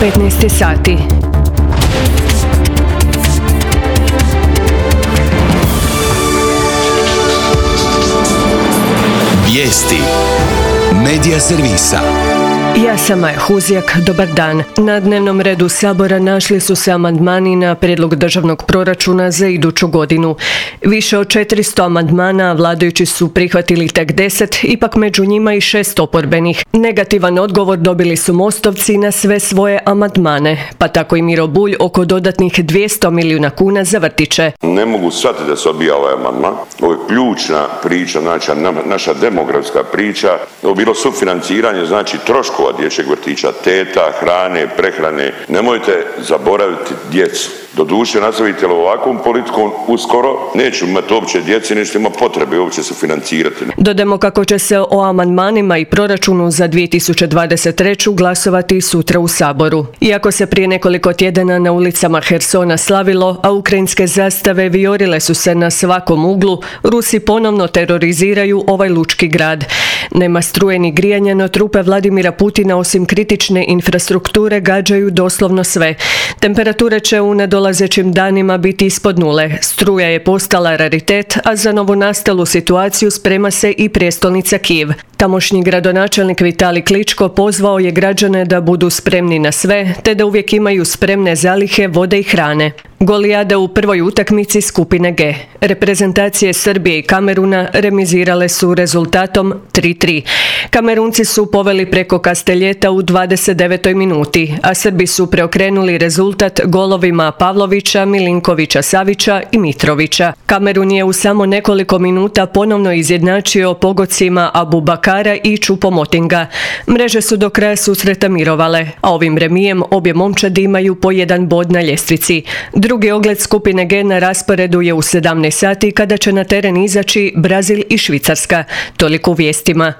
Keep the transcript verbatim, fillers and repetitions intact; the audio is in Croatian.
petnaest sati. Vijesti Medija servisa. Ja sam Maja Huzjak, dobar dan. Na dnevnom redu Sabora našli su se amandmani na prijedlog državnog proračuna za iduću godinu. Više od četiristo amandmana, vladajući su prihvatili tek deset, ipak među njima i šest oporbenih. Negativan odgovor dobili su mostovci na sve svoje amandmane, pa tako i Miro Bulj oko dodatnih dvjesto milijuna kuna za vrtiće. Ne mogu shvatiti da se odbija ovaj amandman. Ovo je ključna priča, znači naša demografska priča. Ovo bilo sufinanciranje, znači troškova dječjeg vrtića, teta, hrane, prehrane. Nemojte zaboraviti djecu. Doduše, nastavite li ovakvom politikom uskoro, neću imati uopće djece, nećete imati potrebe uopće se financirati. Dodamo kako će se o amandmanima i proračunu za dvije tisuće dvadeset treću glasovati sutra u Saboru. Iako se prije nekoliko tjedana na ulicama Hersona slavilo, a ukrajinske zastave vijorile su se na svakom uglu, Rusi ponovno teroriziraju ovaj lučki grad. Nema struje ni grijanja, no trupe Vladimira Putina osim kritične infrastrukture gađaju doslovno sve. Temperature će u nedolazećim danima biti ispod nule. Struja je postala raritet, a za novonastalu situaciju sprema se i prijestolnica Kijev. Tamošnji gradonačelnik Vitali Kličko pozvao je građane da budu spremni na sve, te da uvijek imaju spremne zalihe vode i hrane. Golijada u prvoj utakmici skupine G. Reprezentacije Srbije i Kameruna remizirale su rezultatom tri tri. Kamerunci su poveli preko Kasteljeta u dvadeset devetoj minuti, a Srbi su preokrenuli rezultat golovima Pavlovića, Milinkovića Savića i Mitrovića. Kamerun je u samo nekoliko minuta ponovno izjednačio pogodcima Abu Bakara i Choupo-Motinga. Mreže su do kraja susreta mirovale, a ovim remijem obje momčadi imaju po jedan bod na ljestvici. Drugi ogled skupine G na rasporedu je u sedamnaest sati kada će na teren izaći Brazil i Švicarska. Toliko u vijestima.